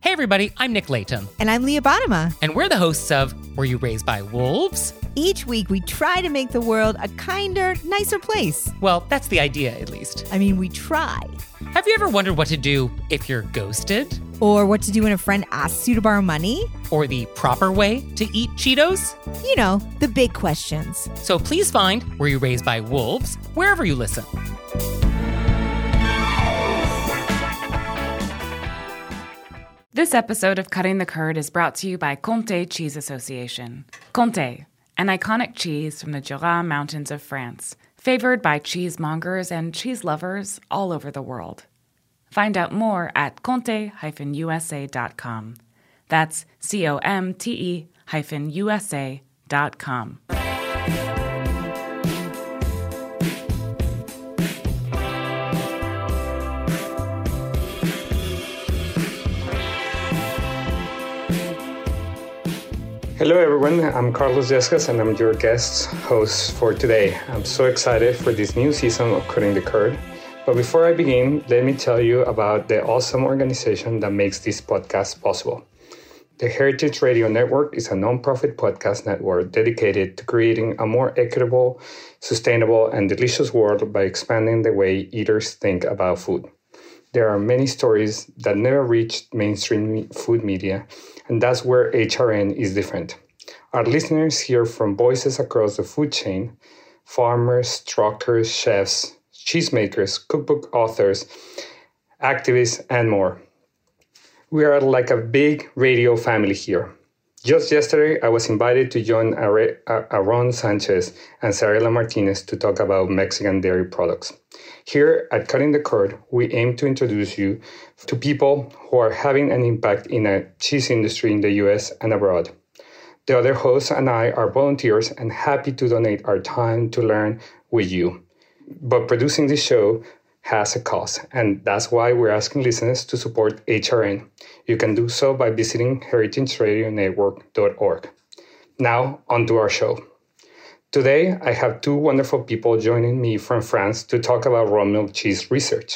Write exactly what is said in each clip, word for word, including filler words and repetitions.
Hey everybody, I'm Nick Layton. And I'm Leah Bottima. And we're the hosts of Were You Raised by Wolves? Each week we try to make the world a kinder, nicer place. Well, that's the idea, at least. I mean, we try. Have you ever wondered what to do if you're ghosted? Or what to do when a friend asks you to borrow money? Or the proper way to eat Cheetos? You know, the big questions. So please find Were You Raised by Wolves wherever you listen. This episode of Cutting the Curd is brought to you by Comté Cheese Association. Comté, an iconic cheese from the Jura Mountains of France, favored by cheesemongers and cheese lovers all over the world. Find out more at comte dash u s a dot com. That's C O M T E hyphen U S A dot com. Hello everyone, I'm Carlos Yescas and I'm your guest host for today. I'm so excited for this new season of Cutting the Curd. But before I begin, let me tell you about the awesome organization that makes this podcast possible. The Heritage Radio Network is a nonprofit podcast network dedicated to creating a more equitable, sustainable, and delicious world by expanding the way eaters think about food. There are many stories that never reached mainstream food media, and that's where H R N is different. Our listeners hear from voices across the food chain, farmers, truckers, chefs, cheesemakers, cookbook authors, activists, and more. We are like a big radio family here. Just yesterday, I was invited to join Aaron Sanchez and Sarela Martinez to talk about Mexican dairy products. Here at Cutting the Curd, we aim to introduce you to people who are having an impact in the cheese industry in the U S and abroad. The other hosts and I are volunteers and happy to donate our time to learn with you. But producing this show has a cost, and that's why we're asking listeners to support H R N. You can do so by visiting heritage radio network dot org. Now, on to our show. Today, I have two wonderful people joining me from France to talk about raw milk cheese research.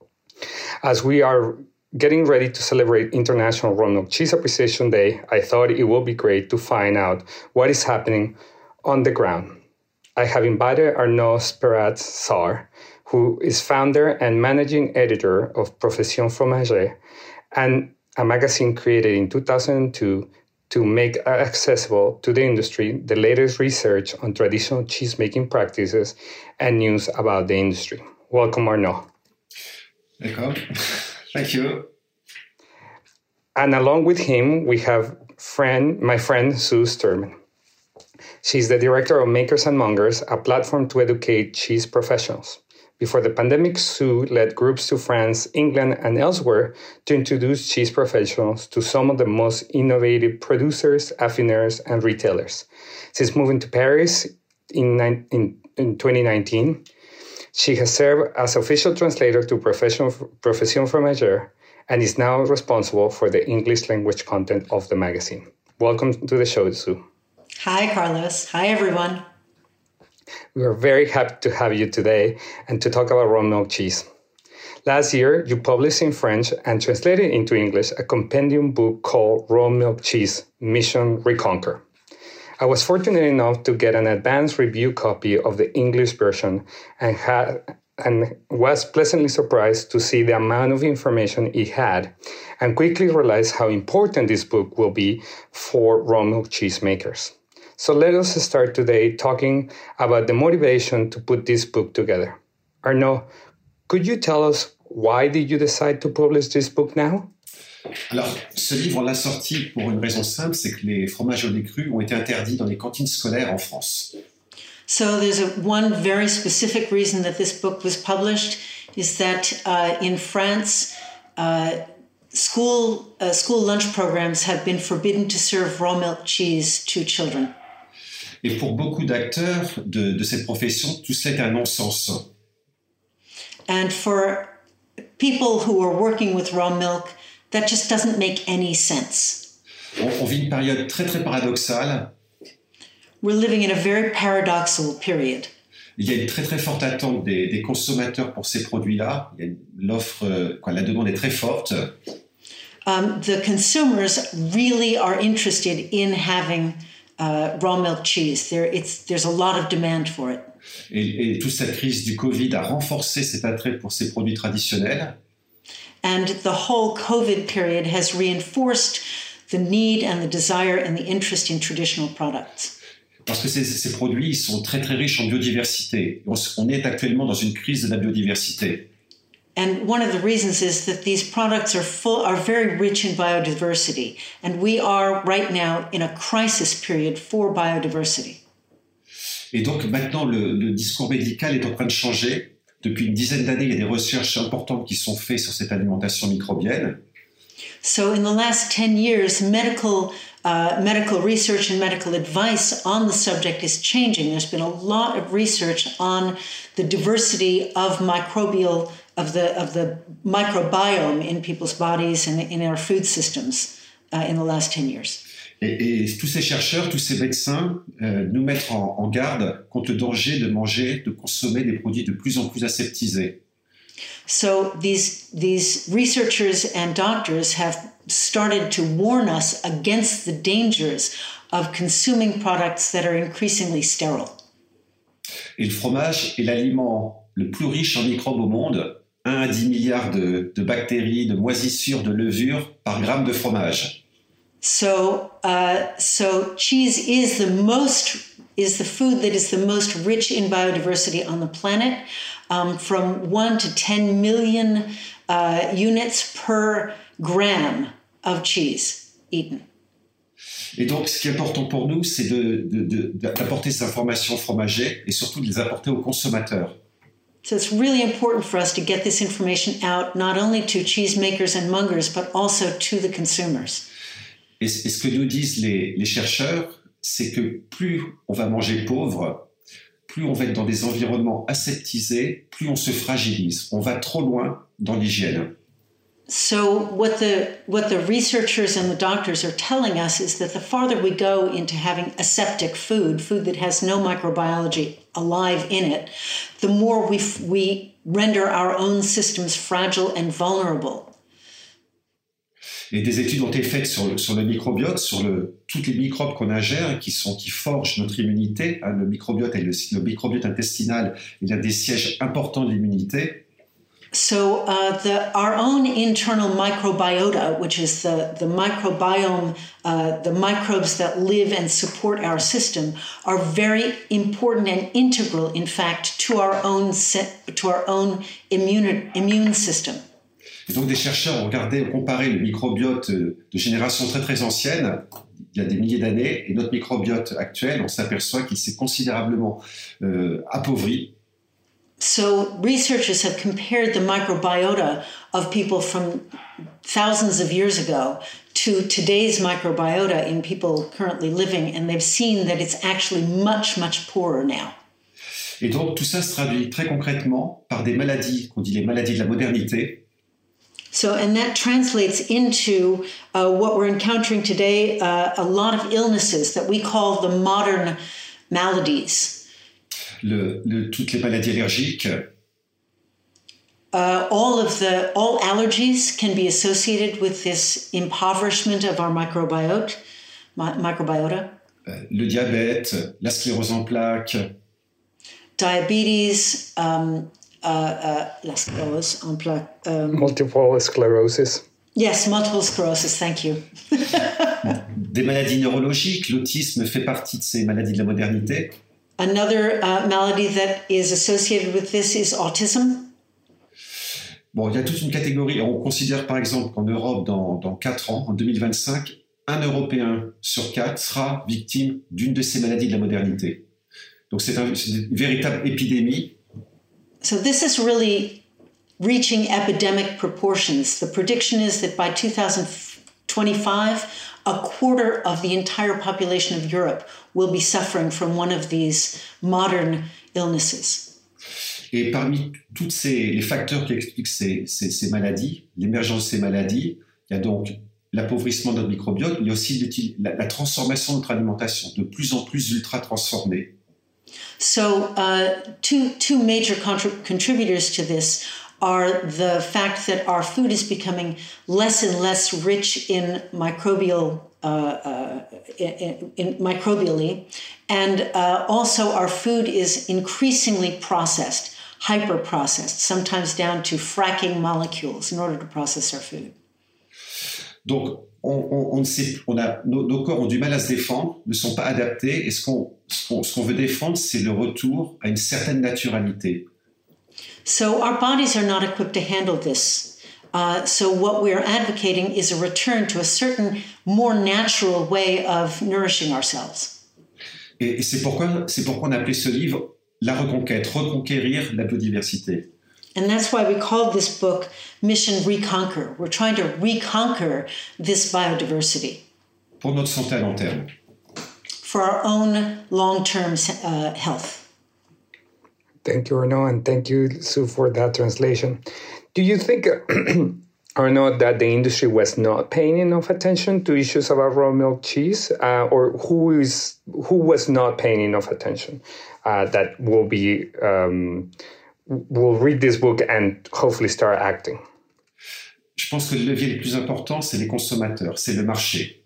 As we are getting ready to celebrate International Raw Milk Cheese Appreciation Day, I thought it would be great to find out what is happening on the ground. I have invited Arnaud Speratte-Sarr, who is founder and managing editor of Profession Fromager, and a magazine created in two thousand two to make accessible to the industry the latest research on traditional cheese-making practices and news about the industry. Welcome, Arnaud. D'accord. Thank you. And along with him, we have friend, my friend, Sue Sturman. She's the director of Makers and Mongers, a platform to educate cheese professionals. Before the pandemic, Sue led groups to France, England, and elsewhere to introduce cheese professionals to some of the most innovative producers, affineurs, and retailers. Since moving to Paris in, in, in twenty nineteen, she has served as official translator to Profession Fromager and is now responsible for the English language content of the magazine. Welcome to the show, Sue. Hi, Carlos. Hi, everyone. We are very happy to have you today and to talk about raw milk cheese. Last year, you published in French and translated into English a compendium book called Raw Milk Cheese, Mission Reconquer. I was fortunate enough to get an advanced review copy of the English version and had and was pleasantly surprised to see the amount of information it had and quickly realized how important this book will be for raw milk cheese makers. So let us start today talking about the motivation to put this book together. Arnaud, could you tell us why did you decide to publish this book now? Alors, ce livre, on l'a sorti pour une raison simple, c'est que les fromages au lait cru ont été interdits dans les cantines scolaires en France. So there's a, one very specific reason that this book was published is that uh, in France, uh, school uh, school lunch programs have been forbidden to serve raw milk cheese to children. Et pour beaucoup d'acteurs de, de cette profession, tout cela est un non-sens. And for people who are working with raw milk, that just doesn't make any sense. On, on vit une période très très paradoxale. We're living in a very paradoxical period. Il y a une très très forte attente des, des consommateurs pour ces produits-là. Il y a l'offre, quoi, la demande est très forte. um, the consumers really are interested in having uh, raw milk cheese. There, it's, there's a lot of demand for it. Et, et toute cette crise du Covid a renforcé cet attrait pour ces produits traditionnels. And the whole COVID period has reinforced the need and the desire and the interest in traditional products. Parce que ces, ces produits ils sont très très riches en biodiversité. On, on est actuellement dans une crise de la biodiversité. And one of the reasons is that these products are full, are very rich in biodiversity, and we are right now in a crisis period for biodiversity. Et donc maintenant le, le discours médical est en train de changer. Depuis une dizaine d'années, il y a des recherches importantes qui sont faites sur cette alimentation microbienne. So in the last ten years, medical uh, medical research and medical advice on the subject is changing. There's been a lot of research on the diversity of microbial of the of the microbiome in people's bodies and in our food systems uh, in the last ten years. Et, et tous ces chercheurs, tous ces médecins euh, nous mettent en, en garde contre le danger de manger, de consommer des produits de plus en plus aseptisés. So these these researchers and doctors have started to warn us against the dangers of consuming products that are increasingly sterile. Et le fromage est l'aliment le plus riche en microbes au monde, un à dix milliards de, de bactéries, de moisissures, de levures par gramme de fromage. So uh, so cheese is the most is the food that is the most rich in biodiversity on the planet. Um, from one to ten million uh, units per gram of cheese eaten. Et donc, ce qui est important pour nous, c'est de, de, de, d'apporter ces informations fromagées et surtout de les apporter aux consommateurs. So it's really important for us to get this information out, not only to cheesemakers and mongers, but also to the consumers. Et, et ce que nous disent les, les chercheurs, c'est que plus on va manger pauvre, plus on va être dans des environnements aseptisés, plus on se fragilise. On va trop loin dans l'hygiène. So what the what the researchers and the doctors are telling us is that the farther we go into having aseptic food, food that has no microbiology alive in it, the more we we render our own systems fragile and vulnerable. Et des études ont été faites sur le, sur le microbiote, sur le, toutes les microbes qu'on ingère qui, sont, qui forgent notre immunité. Hein, le microbiote et le, le microbiote intestinal, il y a des sièges importants de l'immunité. So uh, the, our own internal microbiota, which is the, the microbiome, uh, the microbes that live and support our system, are very important and integral, in fact, to our own, to our own immune, immune system. Et donc des chercheurs ont regardé, ont comparé le microbiote de générations très très anciennes, il y a des milliers d'années, et notre microbiote actuel, on s'aperçoit qu'il s'est considérablement euh, appauvri. So researchers have compared the microbiota of people from thousands of years ago to today's microbiota in people currently living, and they've seen that it's actually much, much poorer now. Et donc tout ça se traduit très concrètement par des maladies, qu'on dit les maladies de la modernité. So, and that translates into uh, what we're encountering today, uh, a lot of illnesses that we call the modern maladies. Le, le, toutes les maladies allergiques. Uh, all of the, all allergies can be associated with this impoverishment of our microbiota. Mi- microbiota. Euh, le diabète, la sclérose en plaques. Diabetes, um, Uh, uh, la sclérose en plaques. Um, Multiple sclerosis. Yes, multiple sclerosis, thank you. Des maladies neurologiques, l'autisme fait partie de ces maladies de la modernité. Another uh, malady that is associated with this is autism. Bon, il y a toute une catégorie. On considère par exemple qu'en Europe, dans, dans quatre ans, en deux mille vingt-cinq, un Européen sur quatre sera victime d'une de ces maladies de la modernité. Donc c'est, un, c'est une véritable épidémie. So this is really reaching epidemic proportions. The prediction is that by two thousand twenty-five, a quarter of the entire population of Europe will be suffering from one of these modern illnesses. Et parmi tous ces, les facteurs qui expliquent ces, ces, ces maladies, l'émergence de ces maladies, il y a donc l'appauvrissement de notre microbiote, mais il y a aussi la, la transformation de notre alimentation, de plus en plus ultra transformée. So uh, two, two major contri- contributors to this are the fact that our food is becoming less and less rich in microbial, uh, uh, in, in microbially, and uh, also our food is increasingly processed, hyper-processed, sometimes down to fracking molecules in order to process our food. Donc, on, on, on ne sait, on a, nos, nos corps ont du mal à se défendre, ne sont pas adaptés, et ce qu'on, ce qu'on, ce qu'on veut défendre, c'est le retour à une certaine naturalité. So our bodies are not equipped to handle this. Uh, so what we're advocating is a return to a certain more natural way of nourishing ourselves. Et, et c'est pourquoi, c'est pourquoi on a appelé ce livre La Reconquête, reconquérir la biodiversité. And that's why we called this book Mission Reconquer. We're trying to reconquer this biodiversity. Pour notre santé à long terme. For our own long-term uh, health. Thank you, Arnaud, and thank you, Sue, for that translation. Do you think, Arnaud, that the industry was not paying enough attention to issues about raw milk cheese, uh, or who is who was not paying enough attention uh, that will be um, will read this book and hopefully start acting? Je pense que le levier le plus important, c'est les consommateurs, c'est le marché.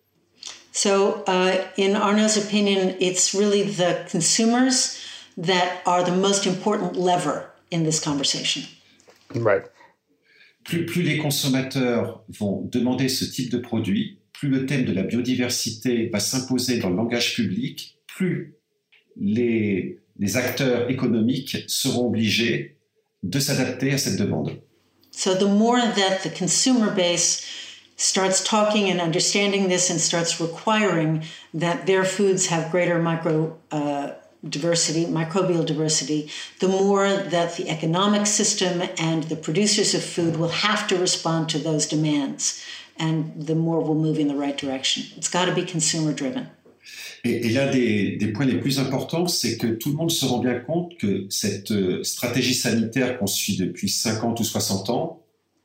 So, uh, in Arnaud's opinion, it's really the consumers that are the most important lever in this conversation. Right. Plus, plus les consommateurs vont demander ce type de produit, plus le thème de la biodiversité va s'imposer dans le langage public, plus les, les acteurs économiques seront obligés de s'adapter à cette demande. So the more that the consumer base starts talking and understanding this and starts requiring that their foods have greater micro uh, diversity, microbial diversity, the more that the economic system and the producers of food will have to respond to those demands, and the more we'll move in the right direction. It's got to be consumer driven. Et, et l'un des, des points les plus importants, c'est que tout le monde se rend bien compte que cette euh, stratégie sanitaire qu'on suit depuis cinquante ou soixante ans,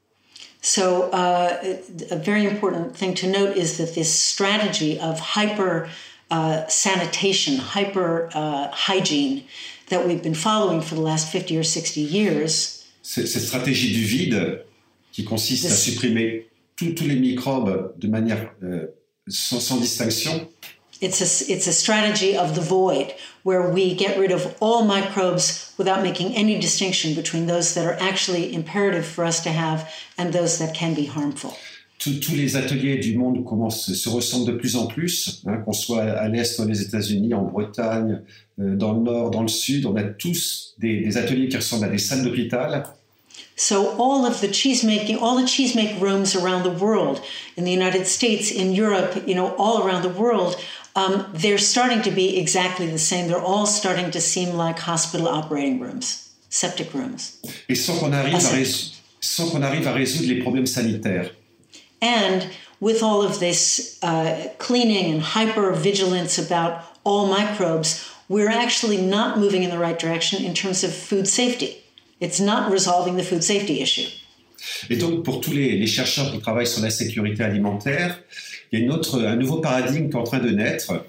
So uh, a very important thing to note is that this strategy of hyper uh, sanitation, hyper uh, hygiene that we've been following for the last fifty or sixty years. Cette stratégie du vide qui consiste this, à supprimer tous les microbes de manière euh, sans, sans distinction. It's a, it's a strategy of the void, where we get rid of all microbes without making any distinction between those that are actually imperative for us to have and those that can be harmful. Tous, tous les ateliers du monde commencent, se ressemblent de plus en plus, hein, qu'on soit à l'Est ou aux États-Unis, en Bretagne, euh, dans le Nord, dans le Sud. On a tous des, des ateliers qui ressemblent à des salles d'hôpital. So all of the cheese making, all the cheese make rooms around the world, in the United States, in Europe, you know, all around the world, um, they're starting to be exactly the same. They're all starting to seem like hospital operating rooms, septic rooms. Et sans qu'on arrive, à, rés- sans qu'on arrive à résoudre les problèmes sanitaires. And with all of this uh, cleaning and hyper-vigilance about all microbes, we're actually not moving in the right direction in terms of food safety. It's not resolving the food safety issue. Et donc, pour tous les, les chercheurs qui travaillent sur la sécurité alimentaire, il y a une autre, un nouveau paradigme qui est en train de naître.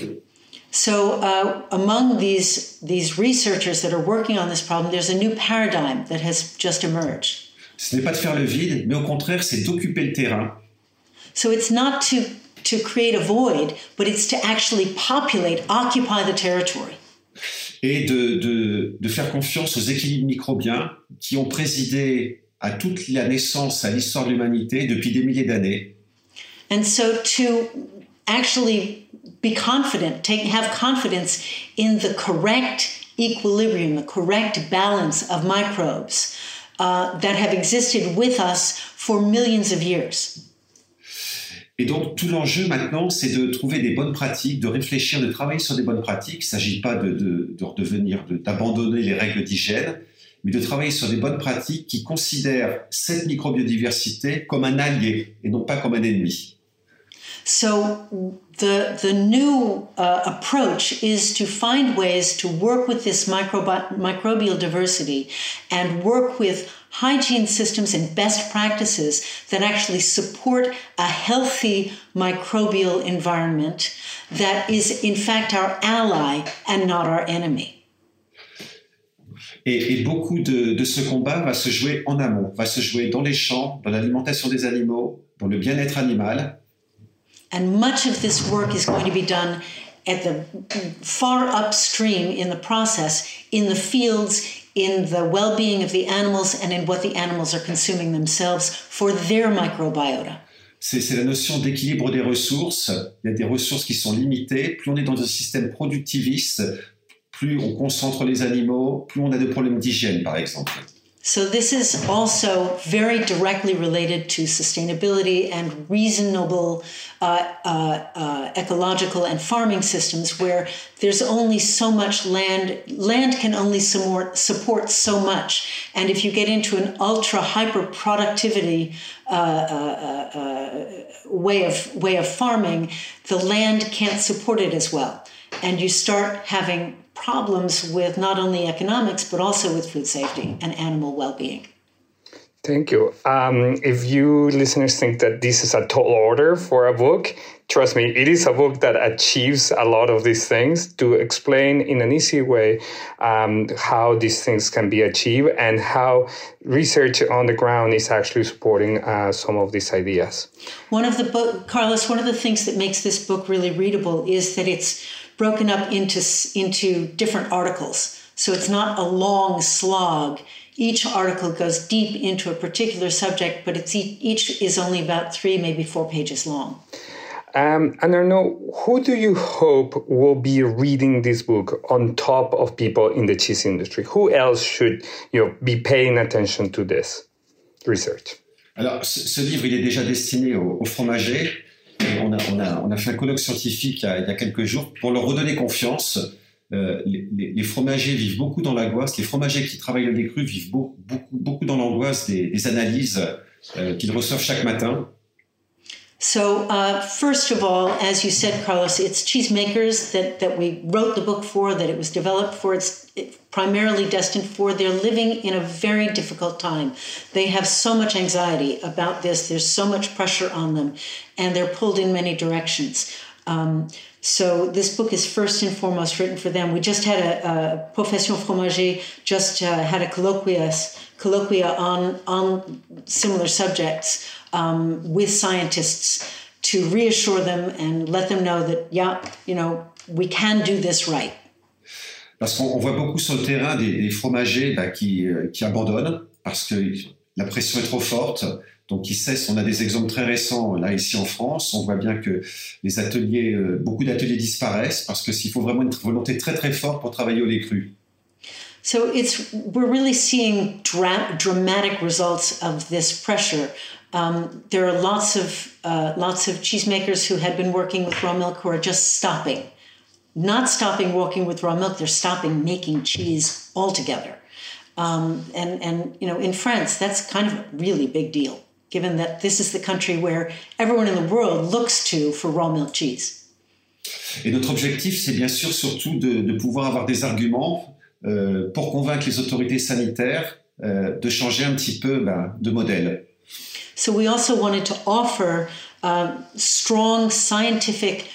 So, uh, among these, these researchers that are working on this problem, there's a new paradigm that has just emerged. Ce n'est pas de faire le vide, mais au contraire, c'est d'occuper le terrain. So it's not to, to create a void, but it's to actually populate, occupy the territory. Et de, de, de faire confiance aux équilibres microbiens qui ont présidé à toute la naissance, à l'histoire de l'humanité depuis des milliers d'années. And so to actually be confident, take, have confidence in the correct equilibrium, the correct balance of microbes uh, that have existed with us for millions of years. Et donc, tout l'enjeu maintenant, c'est de trouver des bonnes pratiques, de réfléchir, de travailler sur des bonnes pratiques. Il ne s'agit pas de, de, de redevenir, de, d'abandonner les règles d'hygiène, mais de travailler sur des bonnes pratiques qui considèrent cette microbiodiversité comme un allié et non pas comme un ennemi. So the, the new uh, approach is to find ways to work with this microbi- microbial diversity and work with hygiene systems and best practices that actually support a healthy microbial environment that is in fact our ally and not our enemy. Et, et beaucoup de, de ce combat va se jouer en amont, va se jouer dans les champs, dans l'alimentation des animaux, dans le bien-être animal. And much of this work is going to be done at the far upstream in the process, in the fields, in the well-being of the animals, and in what the animals are consuming themselves for their microbiota. C'est, c'est la notion d'équilibre des ressources. Il y a des ressources qui sont limitées. Plus on est dans un système productiviste, plus on concentre les animaux, plus on a des problèmes d'hygiène, par exemple. So this is also very directly related to sustainability and reasonable uh, uh, uh, ecological and farming systems where there's only so much land. Land can only support, support so much. And if you get into an ultra hyper productivity uh, uh, uh, way of, way of farming, the land can't support it as well. And you start having problems with not only economics, but also with food safety and animal well-being. Thank you. Um, if you listeners think that this is a tall order for a book, trust me, it is a book that achieves a lot of these things to explain in an easy way um, how these things can be achieved and how research on the ground is actually supporting uh, some of these ideas. One of the book, Carlos, one of the things that makes this book really readable is that it's broken up into, into different articles. So it's not a long slog. Each article goes deep into a particular subject, but it's each is only about three, maybe four pages long. Um, and Arnaud, who do you hope will be reading this book on top of people in the cheese industry? Who else should you know, be paying attention to this research? Alors, ce, ce livre, il est déjà destiné aux, aux fromagers. Et on, a, on, a, on a fait un colloque scientifique il y a, il y a quelques jours pour leur redonner confiance. Euh, les, les, les fromagers vivent beaucoup dans l'angoisse. Les fromagers qui travaillent le lait cru vivent beaucoup, beaucoup, beaucoup dans l'angoisse des, des analyses euh, qu'ils reçoivent chaque matin. So, uh, first of all, as you said, Carlos, it's cheesemakers that, that we wrote the book for, that it was developed for. It's primarily destined for. They're living in a very difficult time. They have so much anxiety about this. There's so much pressure on them, and they're pulled in many directions. Um, so this book is first and foremost written for them. We just had a, a Profession Fromager, just uh, had a colloquia, colloquia on, on similar subjects um, with scientists to reassure them and let them know that, yeah, you know, we can do this right. Parce qu'on voit beaucoup sur le terrain des, des fromagers bah, qui, euh, qui abandonnent parce que la pression est trop forte. Donc, ils cessent. On a des exemples très récents, là, ici en France. On voit bien que les ateliers, euh, beaucoup d'ateliers disparaissent parce qu'il faut vraiment une volonté très, très forte pour travailler au lait cru. So it's, we're really seeing dra- dramatic results of this pressure. Um, there are lots of, uh, lots of cheesemakers who had been working with raw milk who are just stopping. Not stopping working with raw milk, they're stopping making cheese altogether. Um, and, and, you know, in France, that's kind of a really big deal, given that this is the country where everyone in the world looks to for raw milk cheese. Et notre objectif, c'est bien sûr surtout de, de pouvoir avoir des arguments euh, pour convaincre les autorités sanitaires euh, de changer un petit peu ben, de modèle. So we also wanted to offer uh, strong scientific,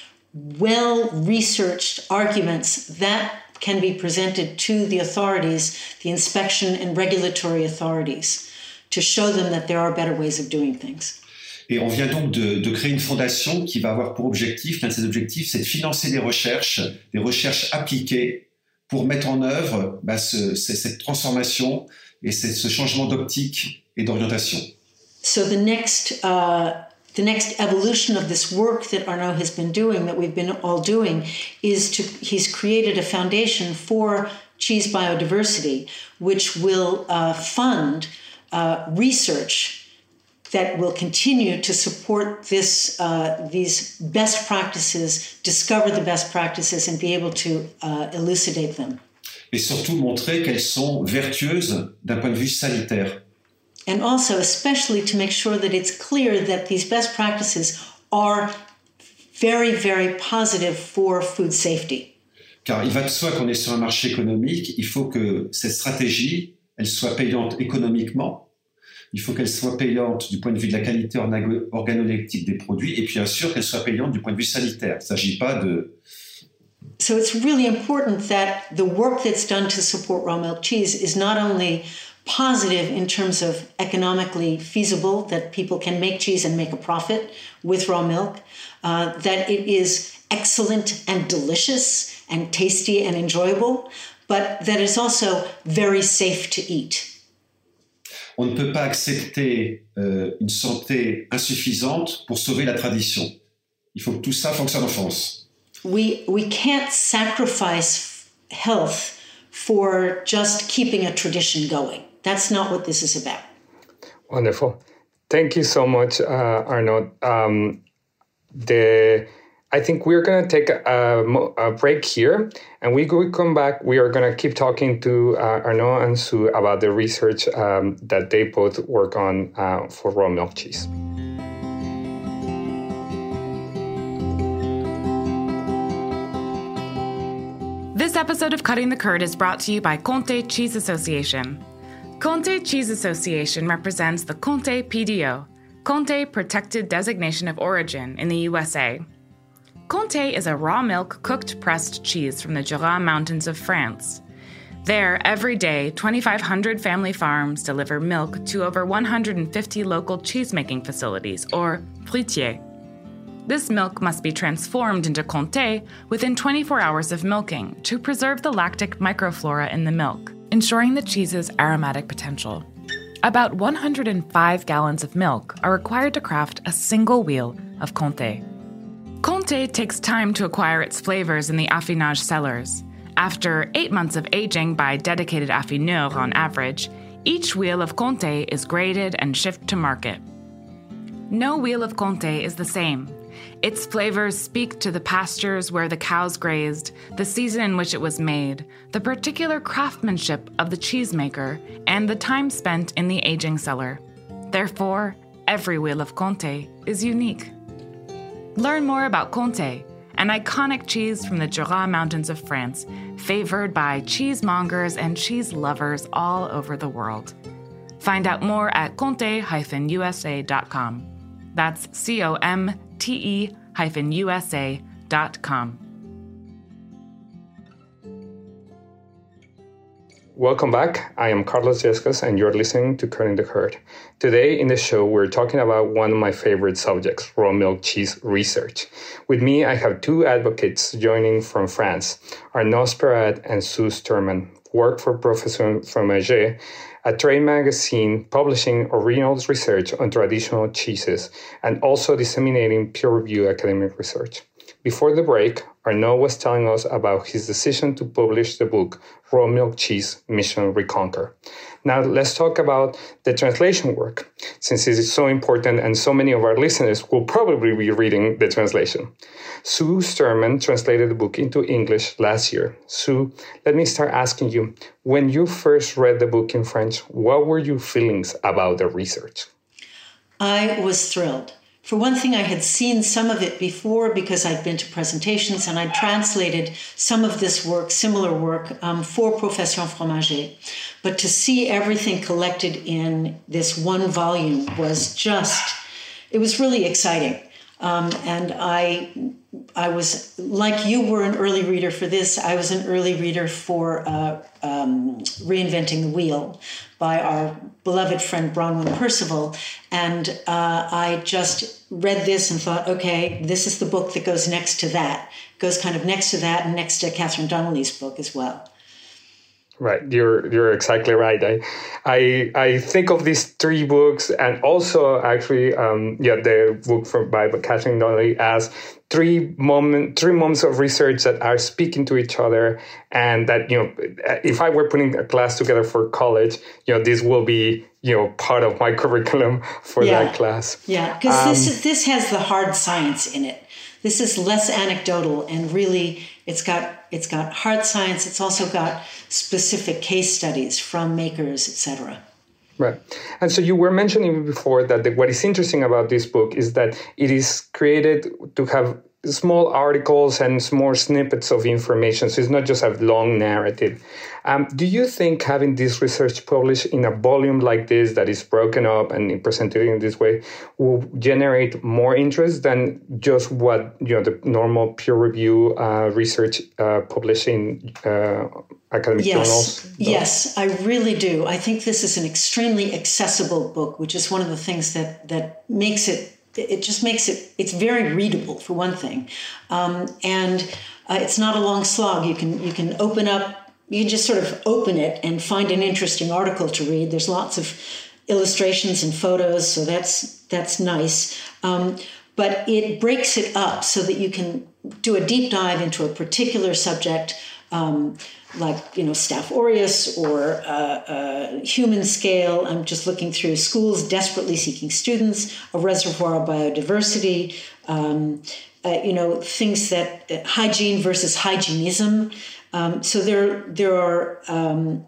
well-researched arguments that can be presented to the authorities, the inspection and regulatory authorities, to show them that there are better ways of doing things. Et on vient donc de, de créer une fondation qui va avoir pour objectif, l'un de ses objectifs, c'est de financer des recherches, des recherches appliquées pour mettre en œuvre bah, ce, cette transformation et ce, ce changement d'optique et d'orientation. So the next, uh, the next evolution of this work that Arnaud has been doing, that we've been all doing, is to, he's created a foundation for cheese biodiversity, which will uh, fund uh, research that will continue to support this, uh, these best practices, discover the best practices, and be able to uh, elucidate them. Et surtout montrer qu'elles sont vertueuses d'un point de vue sanitaire. And also, especially to make sure that it's clear that these best practices are very, very positive for food safety. Car il va de soi qu'on est sur un marché économique, il faut que cette stratégie, elle soit payante économiquement, il faut qu'elle soit payante du point de vue de la qualité organoleptique des produits, et puis bien sûr qu'elle soit payante du point de vue sanitaire. Il ne s'agit pas de, So it's really important that the work that's done to support raw milk cheese is not only positive in terms of economically feasible, that people can make cheese and make a profit with raw milk, uh, that it is excellent and delicious and tasty and enjoyable, but that it's also very safe to eat. On ne peut pas accepter euh, une santé insuffisante pour sauver la tradition. Il faut que tout ça fonctionne en France. We, we can't sacrifice health for just keeping a tradition going. That's not what this is about. Wonderful. Thank you so much, uh, Arnaud. Um, the I think we're going to take a, a break here, and we will come back. We are going to keep talking to uh, Arnaud and Sue about the research um, that they both work on uh, for raw milk cheese. This episode of Cutting the Curd is brought to you by Comté Cheese Association. Comté Cheese Association represents the Comté P D O, Comté Protected Designation of Origin in the U S A. Comté is a raw milk cooked pressed cheese from the Jura Mountains of France. There, every day, twenty-five hundred family farms deliver milk to over one hundred fifty local cheesemaking facilities, or fruitiers. This milk must be transformed into Comté within twenty-four hours of milking to preserve the lactic microflora in the milk, ensuring the cheese's aromatic potential. About one hundred five gallons of milk are required to craft a single wheel of Comté. Comté takes time to acquire its flavors in the affinage cellars. After eight months of aging by dedicated affineurs on average, each wheel of Comté is graded and shipped to market. No wheel of Comté is the same. Its flavors speak to the pastures where the cows grazed, the season in which it was made, the particular craftsmanship of the cheesemaker, and the time spent in the aging cellar. Therefore, every wheel of Comté is unique. Learn more about Comté, an iconic cheese from the Jura Mountains of France, favored by cheesemongers and cheese lovers all over the world. Find out more at comte dash u s a dot com. That's C O M T E hyphen U S A dot com. Welcome back. I am Carlos Yescas, and you're listening to Cutting the Curd. Today in the show, we're talking about one of my favorite subjects, raw milk cheese research. With me, I have two advocates joining from France, Arnaud Spérat and Sue Sterman, who work for Profession Fromager, a trade magazine publishing original research on traditional cheeses and also disseminating peer-reviewed academic research. Before the break, Arnaud was telling us about his decision to publish the book, Raw Milk Cheese, Mission Reconquer. Now let's talk about the translation work, since it is so important and so many of our listeners will probably be reading the translation. Sue Sterman translated the book into English last year. Sue, let me start asking you, when you first read the book in French, what were your feelings about the research? I was thrilled. For one thing, I had seen some of it before because I'd been to presentations and I'd translated some of this work, similar work, um, for Profession Fromager. But to see everything collected in this one volume was just, it was really exciting. Um, and I, I was, like you were an early reader for this, I was an early reader for uh, um, Reinventing the Wheel by our beloved friend Bronwyn Percival. And uh, I just read this and thought, okay, this is the book that goes next to that. Goes kind of next to that and next to Catherine Donnelly's book as well. Right, you're you're exactly right. I I I think of these three books, and also actually, um, yeah, the book from by Catherine Donnelly as three moment three moments of research that are speaking to each other, and that, you know, if I were putting a class together for college, you know, this will be, you know, part of my curriculum for yeah. that class. Yeah, because um, this this has the hard science in it. This is less anecdotal, and really, it's got it's got hard science. It's also got specific case studies from makers, et cetera. Right. And so you were mentioning before that the, what is interesting about this book is that it is created to have small articles and small snippets of information. So it's not just a long narrative. Um, do you think having this research published in a volume like this that is broken up and presented in this way will generate more interest than just what, you know, the normal peer review uh, research uh, published in uh, academic yes. journals? Yes, I really do. I think this is an extremely accessible book, which is one of the things that, that makes it It just makes it, it's very readable, for one thing. Um, and uh, it's not a long slog. You can you can open up, you can just sort of open it and find an interesting article to read. There's lots of illustrations and photos, so that's that's nice. Um, but it breaks it up so that you can do a deep dive into a particular subject, um, like, you know, Staph aureus or uh, uh, human scale. I'm just looking through schools desperately seeking students, a reservoir of biodiversity, um, uh, you know, things that uh, hygiene versus hygienism. Um, so there, there are um,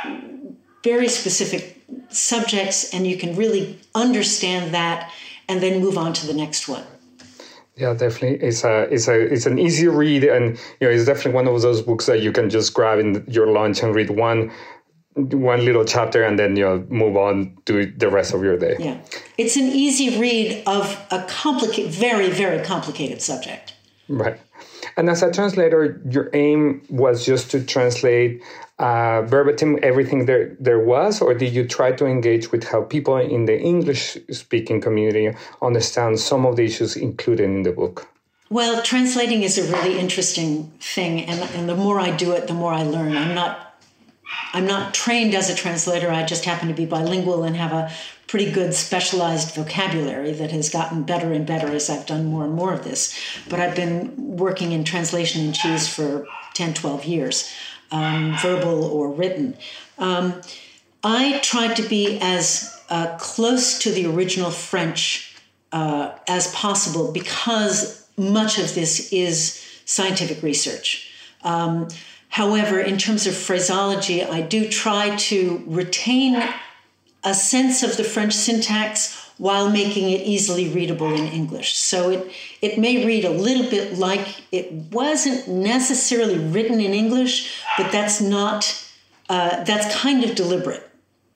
very specific subjects, and you can really understand that and then move on to the next one. Yeah, definitely. It's a it's a it's an easy read, and you know it's definitely one of those books that you can just grab in your lunch and read one one little chapter, and then you know move on to the rest of your day. Yeah, it's an easy read of a complicated, very very complicated subject. Right. And as a translator, your aim was just to translate uh, verbatim everything there, there was, or did you try to engage with how people in the English-speaking community understand some of the issues included in the book? Well, translating is a really interesting thing, and, and the more I do it, the more I learn. I'm not I'm not trained as a translator. I just happen to be bilingual and have a pretty good specialized vocabulary that has gotten better and better as I've done more and more of this. But I've been working in translation in cheese for ten, twelve years, um, verbal or written. Um, I tried to be as uh, close to the original French uh, as possible because much of this is scientific research. Um, however, in terms of phraseology, I do try to retain a sense of the French syntax while making it easily readable in English. So it, it may read a little bit like it wasn't necessarily written in English, but that's not, uh, that's kind of deliberate.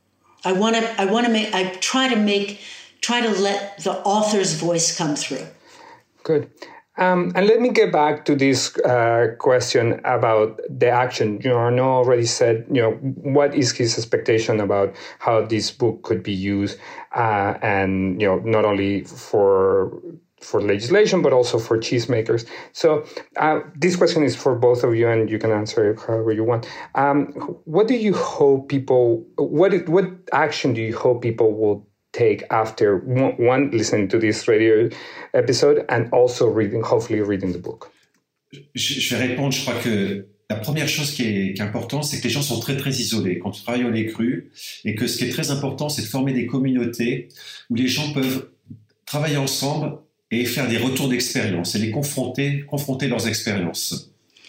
I want to, I want to make, I try to make, try to let the author's voice come through. Good. Um, and let me get back to this uh, question about the action. You know, Arnaud already said, you know, what is his expectation about how this book could be used, uh, and you know, not only for for legislation but also for cheesemakers. So uh, this question is for both of you, and you can answer it however you want. Um, what do you hope people? What what action do you hope people will take after one, one listening to this radio episode and also reading, hopefully reading the book? Je, je vais répondre. Je crois que la première chose qui est, qui est importante, c'est que les gens sont très très isolés quand on travaille au lait cru, et que ce qui est très important, c'est de former des communautés où les gens peuvent travailler ensemble et faire des retours d'expérience et les confronter, confronter leurs expériences.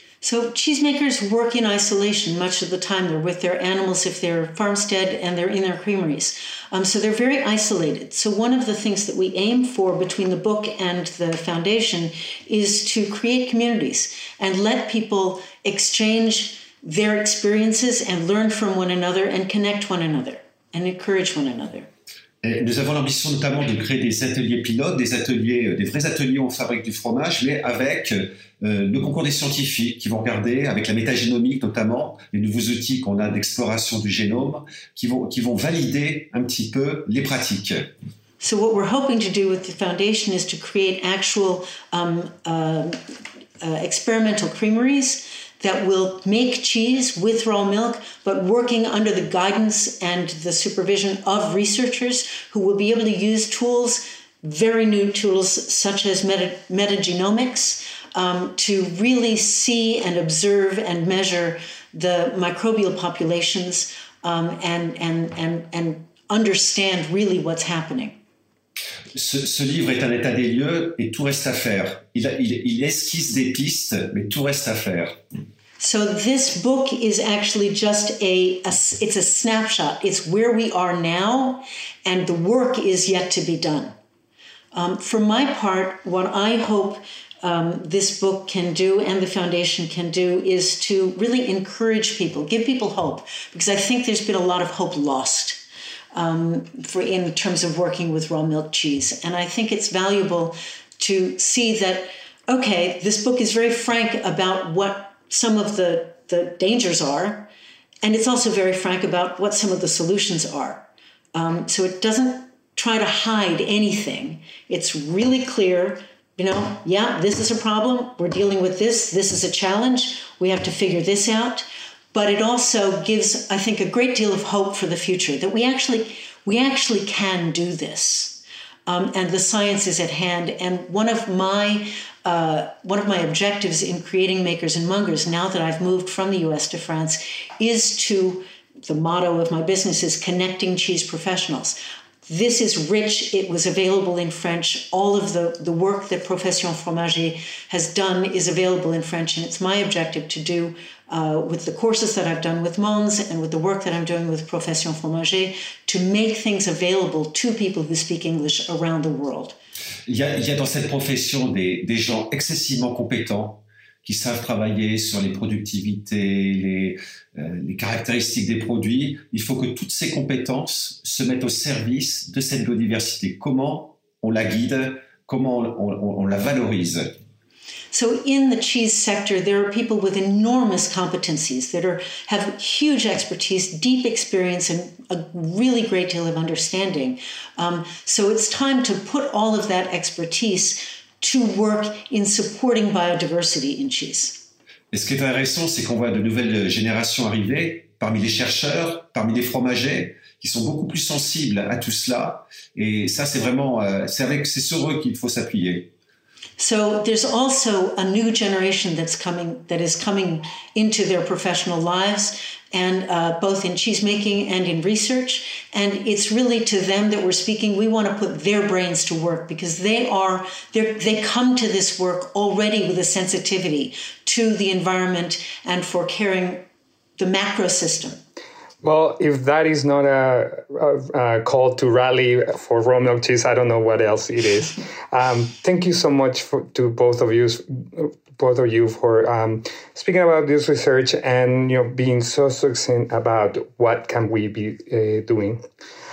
So cheesemakers work in isolation much of the time. They're with their animals if they're farmstead, and they're in their creameries. Um, so they're very isolated. So one of the things that we aim for between the book and the foundation is to create communities and let people exchange their experiences and learn from one another and connect one another and encourage one another. Et nous avons l'ambition notamment de créer des ateliers pilotes, des ateliers, des vrais ateliers où on fabrique du fromage, mais avec euh, le concours des scientifiques qui vont regarder, avec la métagénomique notamment, les nouveaux outils qu'on a d'exploration du génome, qui vont, qui vont valider un petit peu les pratiques. So what we're hoping to do with the foundation is to create actual um, uh, uh, experimental creameries that will make cheese with raw milk, but working under the guidance and the supervision of researchers who will be able to use tools, very new tools such as meta- metagenomics, um, to really see and observe and measure the microbial populations um, and, and, and, and understand really what's happening. Ce, ce livre est un état des lieux et tout reste à faire. Il, a, il, il esquisse des pistes, mais tout reste à faire. So this book is actually just a, a, it's a snapshot. It's where we are now, and the work is yet to be done. Um, for my part, what I hope um, this book can do and the foundation can do is to really encourage people, give people hope, because I think there's been a lot of hope lost um, for in terms of working with raw milk cheese. And I think it's valuable to see that, okay, this book is very frank about what some of the, the dangers are, and it's also very frank about what some of the solutions are. Um, so it doesn't try to hide anything. It's really clear, you know, yeah, this is a problem. We're dealing with this. This is a challenge. We have to figure this out. But it also gives, I think, a great deal of hope for the future, that we actually, we actually can do this. Um, and the science is at hand. And one of my uh, one of my objectives in creating Makers and Mongers, now that I've moved from the U S to France, is to, the motto of my business is connecting cheese professionals. This is rich. It was available in French. All of the, the work that Profession Fromager has done is available in French, and it's my objective to do uh, with the courses that I've done with Mons and with the work that I'm doing with Profession Fromager to make things available to people who speak English around the world. Il y a, il y a dans cette profession des, des gens excessivement compétents qui savent travailler sur les productivités, les, euh, les caractéristiques des produits. Il faut que toutes ces compétences se mettent au service de cette biodiversité. Comment on la guide, comment on, on, on la valorise. So in the cheese sector, there are people with enormous competencies that are have huge expertise, deep experience, and a really great deal of understanding. Um, so it's time to put all of that expertise to work in supporting biodiversity in cheese. Et ce qui est intéressant, c'est qu'on voit de nouvelles générations arriver parmi les chercheurs, parmi les fromagers, qui sont beaucoup plus sensibles à tout cela. Et ça, c'est vraiment, euh, c'est avec, c'est sur eux qu'il faut s'appuyer. So there's also a new generation that's coming, that is coming into their professional lives, and uh, both in cheese making and in research. And it's really to them that we're speaking. We want to put their brains to work because they are, they come to this work already with a sensitivity to the environment and for caring the macro system. Well, if that is not a, a, a call to rally for raw milk cheese, I don't know what else it is. Um, thank you so much for, to both of you, both of you, for um, speaking about this research and you know being so succinct about what can we be uh, doing.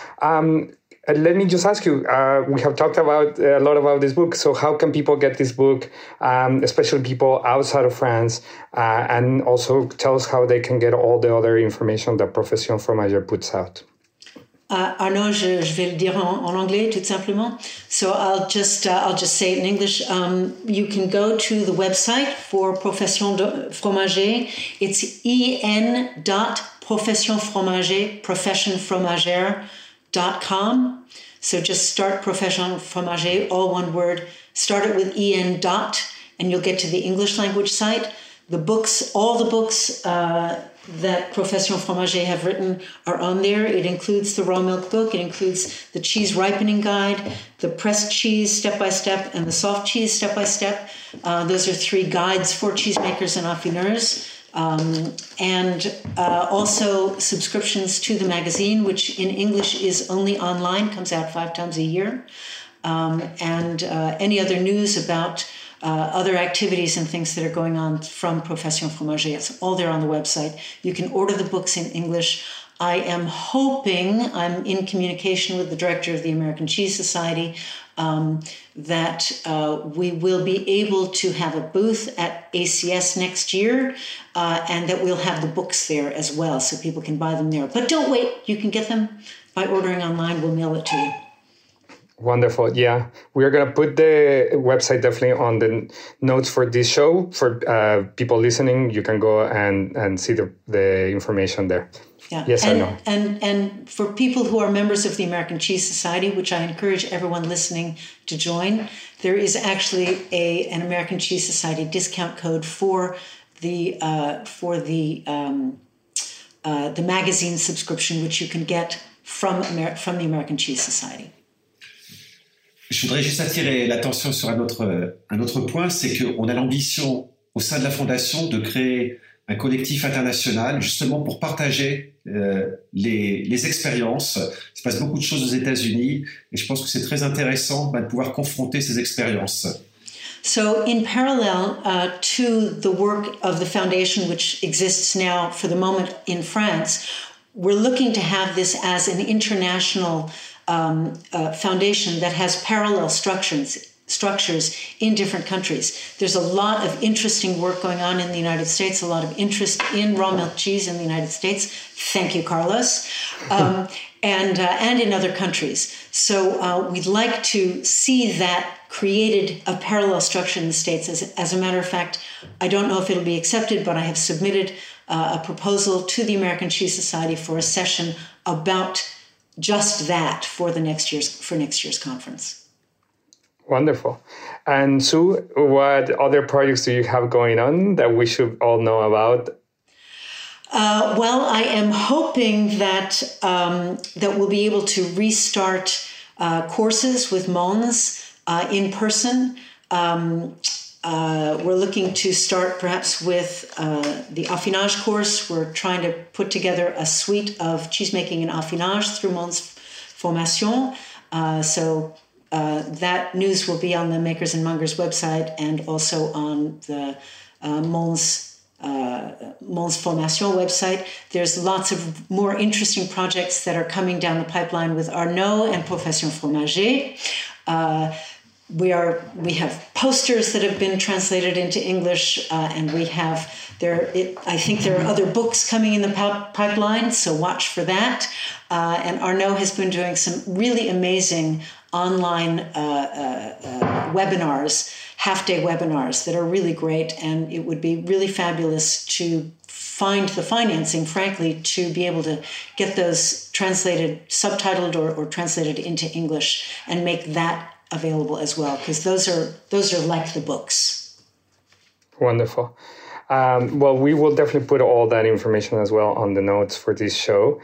Um, let me just ask you. Uh, we have talked about a lot about this book. So, how can people get this book, um, especially people outside of France, uh, and also tell us how they can get all the other information that Profession Fromager puts out. Uh, Arnaud, je, je vais le dire en, en anglais, tout simplement. So I'll just uh, I'll just say it in English. Um, you can go to the website for Profession Fromager. It's en dot profession fromager, profession fromager dot com. So just start Profession Fromager, all one word. Start it with en dot, and you'll get to the English language site. The books, all the books uh, that Profession Fromager have written are on there. It includes the raw milk book. It includes the cheese ripening guide, the pressed cheese step-by-step, and the soft cheese step-by-step. Uh, those are three guides for cheesemakers and affineurs. Um, and uh, also subscriptions to the magazine, which in English is only online, comes out five times a year. Um, and uh, any other news about uh, other activities and things that are going on from Profession Fromager. It's all there on the website. You can order the books in English. I am hoping, I'm in communication with the director of the American Cheese Society, um, that uh, we will be able to have a booth at A C S next year, uh, and that we'll have the books there as well, so people can buy them there. But don't wait, you can get them by ordering online. We'll mail it to you. Wonderful. Yeah. We're going to put the website definitely on the notes for this show. For uh, people listening, you can go and, and see the, the information there. Yeah. Yes, and, I know. And, and for people who are members of the American Cheese Society, which I encourage everyone listening to join, there is actually a an American Cheese Society discount code for the uh, for the um, uh, the magazine subscription, which you can get from Amer- from the American Cheese Society. Je voudrais juste attirer l'attention sur un autre, un autre point, c'est qu'on a l'ambition au sein de la Fondation de créer un collectif international justement pour partager euh, les, les expériences. Il se passe beaucoup de choses aux États-Unis et je pense que c'est très intéressant bah, de pouvoir confronter ces expériences. So in parallel uh, to the work of the foundation, which exists now for the moment in France, we're looking to have this as an international um, uh, foundation that has parallel structures structures in different countries. There's a lot of interesting work going on in the United States, a lot of interest in raw milk cheese in the United States. Thank you, Carlos. Um, and, uh, and in other countries. So uh, we'd like to see that created a parallel structure in the States. As, as a matter of fact, I don't know if it'll be accepted, but I have submitted uh, a proposal to the American Cheese Society for a session about just that for the next year's, for next year's conference. Wonderful. And Sue, what other projects do you have going on that we should all know about? Uh, well, I am hoping that um, that we'll be able to restart uh, courses with Mons uh, in person. Um, uh, we're looking to start perhaps with uh, the affinage course. We're trying to put together a suite of cheesemaking and affinage through Mons Formation. Uh, so uh, that news will be on the Makers and Mongers website and also on the uh, Mons Uh, Mons Formation website. There's lots of more interesting projects that are coming down the pipeline with Arnaud and Profession Fromager. Uh, we are we have posters that have been translated into English, uh, and we have there. It, I think there are other books coming in the pop- pipeline, so watch for that. Uh, and Arnaud has been doing some really amazing online uh, uh, uh, webinars, half-day webinars that are really great, and it would be really fabulous to find the financing, frankly, to be able to get those translated, subtitled or, or translated into English and make that available as well, because those are those are like the books. Wonderful. Um, well, we will definitely put all that information as well on the notes for this show,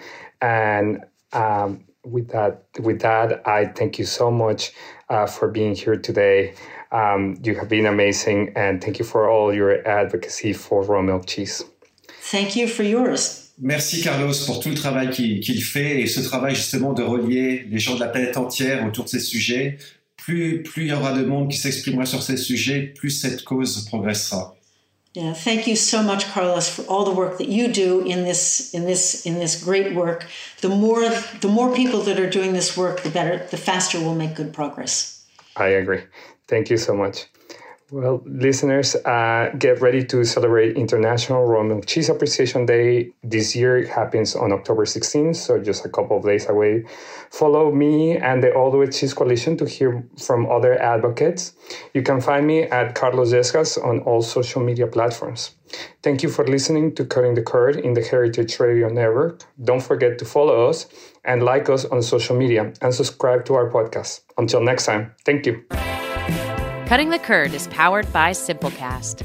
and um, With that, with that, I thank you so much uh, for being here today. Um, you have been amazing, and thank you for all your advocacy for raw milk cheese. Thank you for yours. Merci Carlos pour tout le travail qu'il, qu'il fait et ce travail justement de relier les gens de la planète entière autour de ces sujets. Plus, plus il y aura de monde qui s'exprimera sur ces sujets, plus cette cause progressera. Yeah, thank you so much, Carlos, for all the work that you do in this in this in this great work. The more the more people that are doing this work, the better, the faster we'll make good progress. I agree. Thank you so much. Well, listeners, uh, get ready to celebrate International Raw Milk Cheese Appreciation Day. This year it happens on October sixteenth, so just a couple of days away. Follow me and the All the Way Cheese Coalition to hear from other advocates. You can find me at Carlos Yescas on all social media platforms. Thank you for listening to Cutting the Curd in the Heritage Radio Network. Don't forget to follow us and like us on social media and subscribe to our podcast. Until next time, thank you. Cutting the Curd is powered by Simplecast.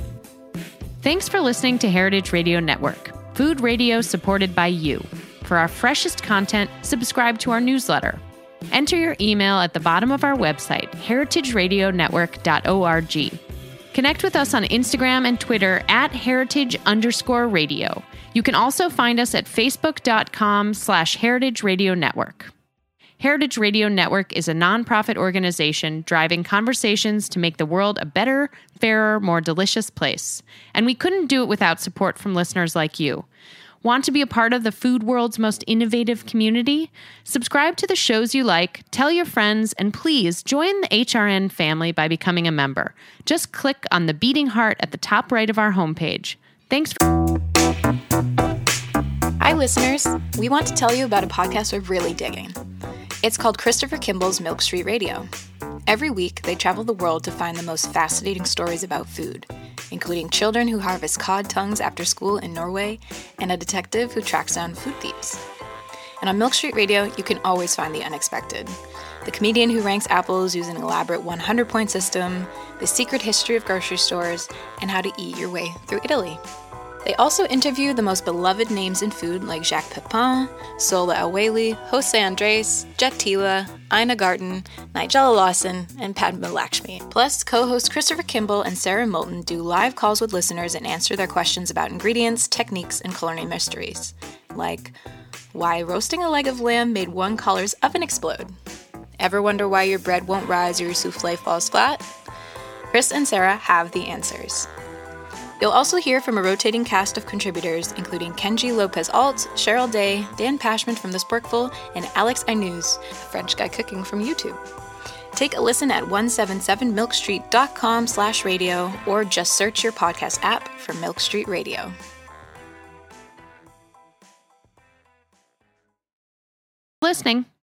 Thanks for listening to Heritage Radio Network, food radio supported by you. For our freshest content, subscribe to our newsletter. Enter your email at the bottom of our website, heritage radio network dot org. Connect with us on Instagram and Twitter at heritage underscore radio. You can also find us at facebook.com slash heritage radio network. Heritage Radio Network is a nonprofit organization driving conversations to make the world a better, fairer, more delicious place. And we couldn't do it without support from listeners like you. Want to be a part of the food world's most innovative community? Subscribe to the shows you like, tell your friends, and please join the H R N family by becoming a member. Just click on the beating heart at the top right of our homepage. Thanks for... Hi, listeners. We want to tell you about a podcast we're really digging. It's called Christopher Kimball's Milk Street Radio. Every week, they travel the world to find the most fascinating stories about food, including children who harvest cod tongues after school in Norway and a detective who tracks down food thieves. And on Milk Street Radio, you can always find the unexpected. The comedian who ranks apples using an elaborate one hundred point system, the secret history of grocery stores, and how to eat your way through Italy. They also interview the most beloved names in food like Jacques Pepin, Sola El-Waylly, Jose Andres, Jet Tila, Ina Garten, Nigella Lawson, and Padma Lakshmi. Plus, co-hosts Christopher Kimball and Sarah Moulton do live calls with listeners and answer their questions about ingredients, techniques, and culinary mysteries. Like, Why roasting a leg of lamb made one caller's oven explode. Ever wonder why your bread won't rise or your souffle falls flat? Chris and Sarah have the answers. You'll also hear from a rotating cast of contributors, including Kenji Lopez-Alt, Cheryl Day, Dan Pashman from The Sporkful, and Alex Ainuz, a French guy cooking from YouTube. Take a listen at one seventy-seven milk street dot com slash radio or just search your podcast app for Milk Street Radio. Listening.